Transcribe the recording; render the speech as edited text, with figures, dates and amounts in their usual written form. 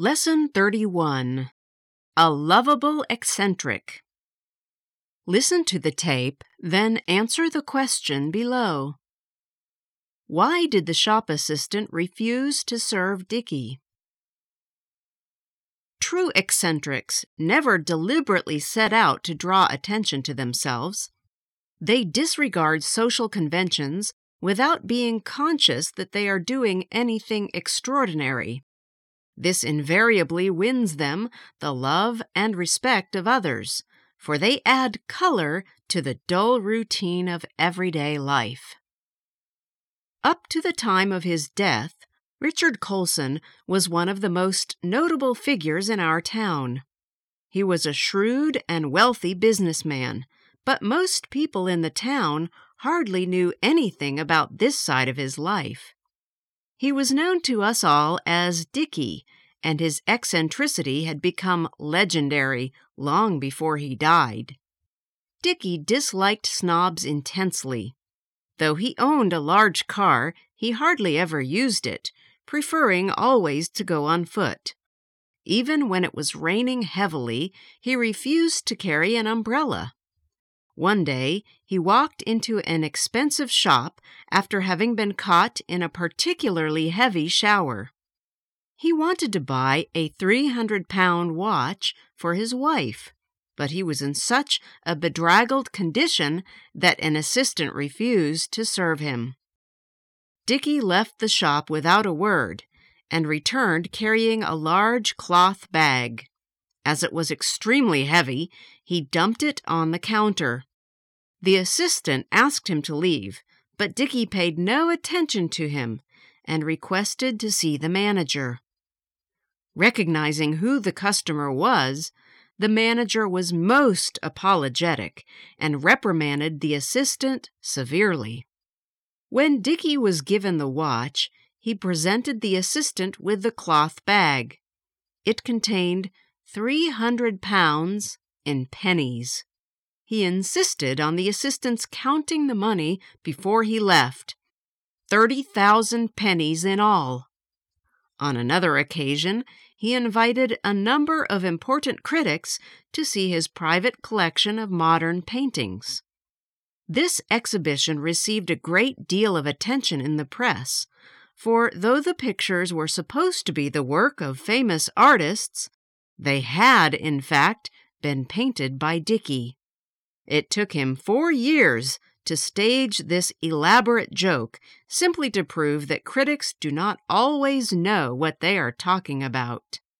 Lesson 31. A Lovable Eccentric. Listen to the tape, then answer the question below. Why did the shop assistant refuse to serve Dickie? True eccentrics never deliberately set out to draw attention to themselves. They disregard social conventions without being conscious that they are doing anything extraordinary. This invariably wins them the love and respect of others, for they add color to the dull routine of everyday life. Up to the time of his death, Richard Colson was one of the most notable figures in our town. He was a shrewd and wealthy businessman, but most people in the town hardly knew anything about this side of his life. He was known to us all as Dickie, and his eccentricity had become legendary long before he died. Dickie disliked snobs intensely. Though he owned a large car, he hardly ever used it, preferring always to go on foot. Even when it was raining heavily, he refused to carry an umbrella. One day, he walked into an expensive shop after having been caught in a particularly heavy shower. He wanted to buy a 300-pound watch for his wife, but he was in such a bedraggled condition that an assistant refused to serve him. Dickie left the shop without a word and returned carrying a large cloth bag. As it was extremely heavy, he dumped it on the counter. The assistant asked him to leave, but Dickie paid no attention to him and requested to see the manager. Recognizing who the customer was, the manager was most apologetic and reprimanded the assistant severely. When Dickie was given the watch, he presented the assistant with the cloth bag. It contained 300 pounds in pennies. He insisted on the assistant's counting the money before he left, 30,000 pennies in all. On another occasion, he invited a number of important critics to see his private collection of modern paintings. This exhibition received a great deal of attention in the press, for though the pictures were supposed to be the work of famous artists, they had, in fact, been painted by Dickie. It took him 4 years to stage this elaborate joke, simply to prove that critics do not always know what they are talking about.